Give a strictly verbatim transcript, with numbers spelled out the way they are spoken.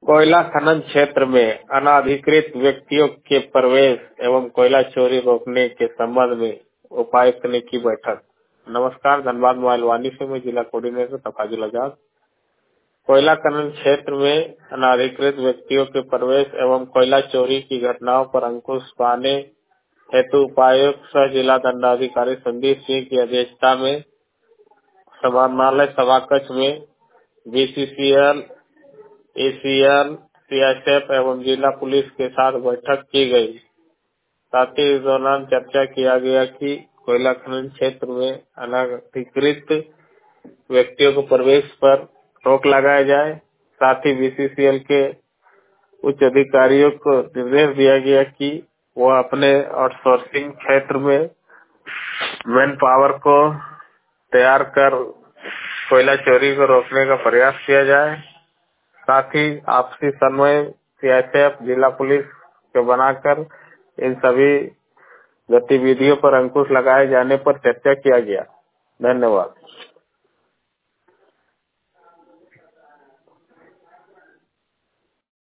कोयला खनन क्षेत्र में अनाधिकृत व्यक्तियों के प्रवेश एवं कोयला चोरी रोकने के संबंध में उपायुक्त ने की बैठक। नमस्कार, धनबाद मोबाइल वाणी से मैं जिला कोऑर्डिनेटर तफाजुल आजाद। कोयला खनन क्षेत्र में अनाधिकृत व्यक्तियों के प्रवेश एवं कोयला चोरी की घटनाओं पर अंकुश पाने हेतु उपायुक्त सह जिला दंडाधिकारी संदीप सिंह की अध्यक्षता में समाहरणालय सभाकक्ष में बीसीसीएल, एसीएल, सीआईएसएफ एवं जिला पुलिस के साथ बैठक की गई। साथ ही इस दौरान चर्चा किया गया कि कोयला खनन क्षेत्र में अनाधिकृत व्यक्तियों को प्रवेश पर रोक लगाया जाए। साथ ही बीसीसीएल के उच्च अधिकारियों को निर्देश दिया गया कि वो अपने आउटसोर्सिंग क्षेत्र में मैन पावर को तैयार कर कोयला चोरी को रोकने का प्रयास किया जाए। साथ ही आपसी समन्वय सीआईएसएफ, जिला पुलिस को बनाकर इन सभी गतिविधियों पर अंकुश लगाए जाने पर चर्चा किया गया। धन्यवाद।